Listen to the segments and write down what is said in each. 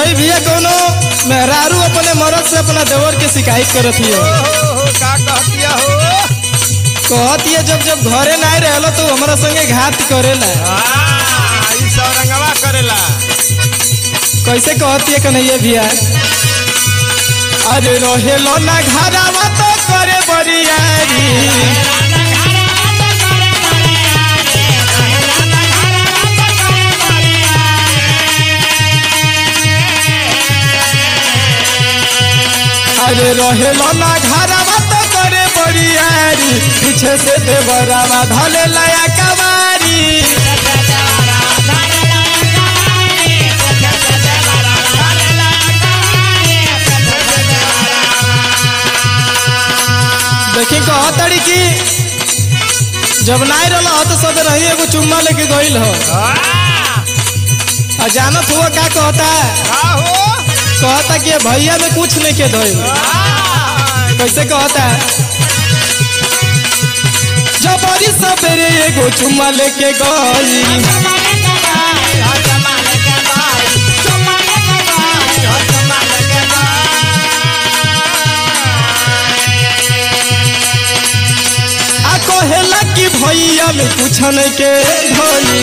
देखई भैया कोनो मेहरारू अपने मर्द से अपना देवर के शिकायत करत हियो। का कहतिया हो? कहतिया जब जब घरे नहीं रहलो तो हमरा संगे घात करेला। ई सब रंगवा करेला। कैसे कहतिया कन्हैया भैया? अरे रहेलो ना घरावा तो करे बरियारी। अरे रहेलो ना घरावा तो करे बरियारी। पीछे से देवरावा धले लाया कवारी। देखी कहतड़ी की जब नहीं रहा तो सब रही एगो चुम्मा लेके गईल हो। जानत हुआ का कहता? कहता कि भैया में कुछ नहीं के धोइल। कैसे कहता? जबरी सबेरे एगो चुम्मा लेके गईल। कहेला कि भैया में कुछ नहीं के धोइल।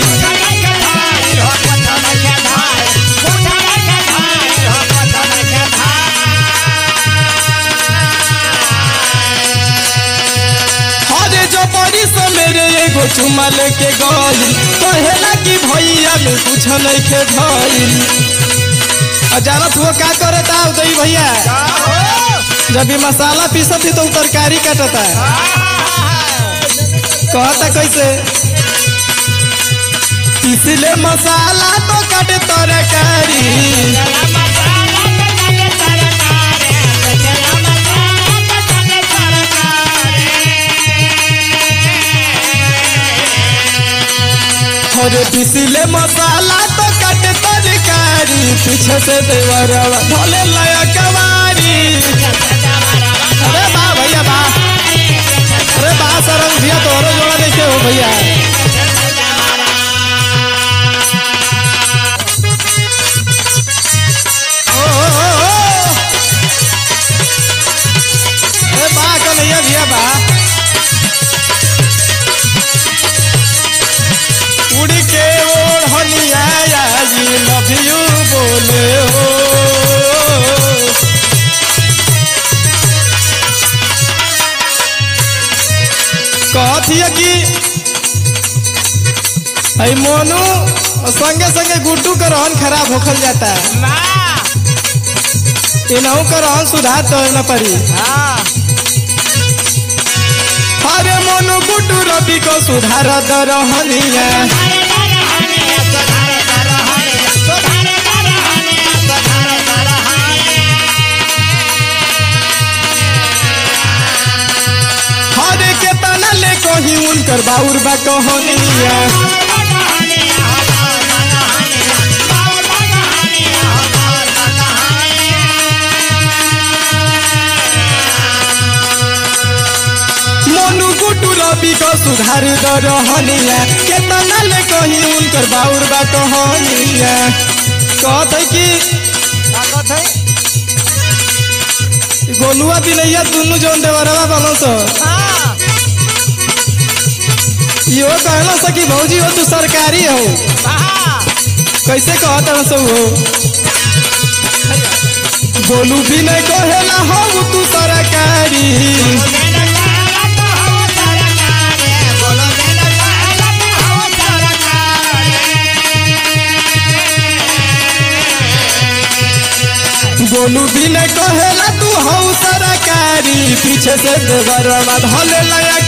एगो चुम्मा लेके गईल। कहेला कि भैया में कुछ नहीं के धइल। जानत हो का करता उदय भैया? जब भी मसाला पीसत ही तो तरकारी काटता। कहता कैसे? पीसले मसाला तो काटे तरकारी। अरे पिसले मसाला तो काटे तरकारी। पीछे से देवरवा धोले लाया कवारी। अरे बा भैया बा। अरे बा सरंग भैया तोरो जोड़ा देखे हो भैया। अरे बा कन्हैया भैया बा। उड़ के ओढ़निया आई लव यू बोले हो। कहतिया कि मोनू संगे संगे गुड्डू का रहन खराब होखल जाता है। इनहू का रहन सुधार तो न पड़ी। अरे मोनू गुड्डू रवि को सुधार द रहनिया। हरे के तना ले कहीं उनकर बाउर बा कहानिया। मोनू गुड्डू रवि को सुधार द रहनिया। केतना ले कहीं उनकर बाउर बा कहानिया। कहते कि गोलुआ बिनैया दोनों जौन देवरवा बनल सो। यो कहला सा कि भौजी हो तू सरकारी हो। कैसे कहता सो हो? गोलू भी नहीं कहेला हो तू सरकारी। गोलू भी नहीं कहेला तू हो सरकारी। पीछे से देवरवा धले लाया